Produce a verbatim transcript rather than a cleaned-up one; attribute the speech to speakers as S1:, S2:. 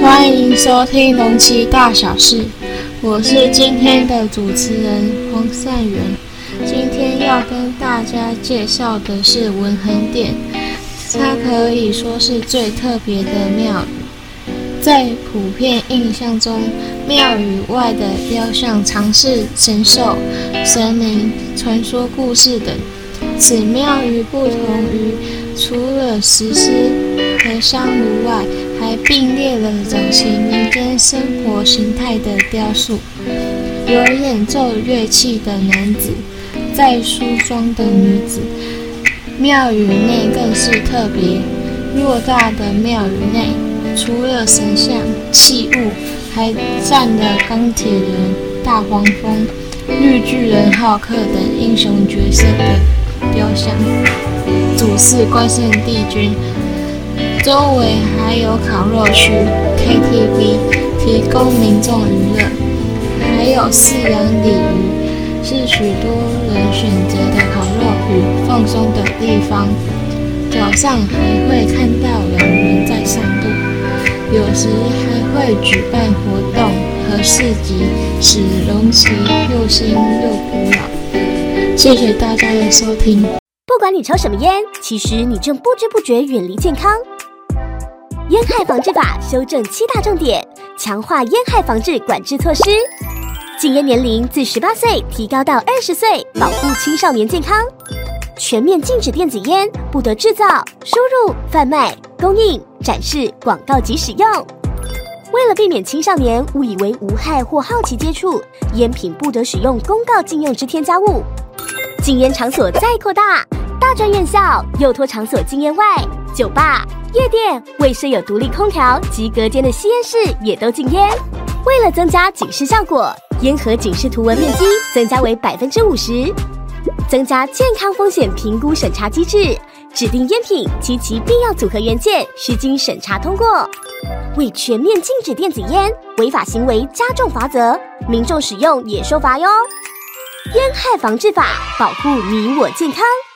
S1: 欢迎收听龙奇大小事，我是今天的主持人黄善元。今天要跟大家介绍的是文衡殿，它可以说是最特别的庙宇。在普遍印象中，庙宇外的雕像常是神兽、神明、传说故事等。此庙宇不同于除了石狮和香炉外，还并列了早期民间生活形态的雕塑，有演奏乐器的男子，在梳妆的女子。庙宇内更是特别偌大的庙宇内，除了神像、器物，还站了钢铁人、大黄蜂、绿巨人、浩克等英雄角色的雕像，主祀关圣帝君。周围还有烤肉区、K T V， 提供民众娱乐，还有饲养鲤鱼，是许多人选择的烤肉与放松的地方。早上还会看到有人在散步，有时还会举办活动和市集，使龙崎又新又古老。谢谢大家的收听。
S2: 不管你抽什么烟，其实你正不知不觉远离健康。烟害防治法修正七大重点，强化烟害防治管制措施。禁烟年龄自十八岁提高到二十岁，保护青少年健康。全面禁止电子烟，不得制造、输入、贩卖、供应、展示、广告及使用。为了避免青少年误以为无害或好奇接触，烟品不得使用公告禁用之添加物。禁烟场所再扩大，大专院校、幼托场所禁烟外，酒吧、夜店未设有独立空调及隔间的吸烟室也都禁烟。为了增加警示效果，烟盒警示图文面积增加为百分之五十，增加健康风险评估审查机制，指定烟品及其必要组合元件需经审查通过。为全面禁止电子烟，违法行为加重罚则，民众使用也受罚哟。烟害防治法，保护你我健康。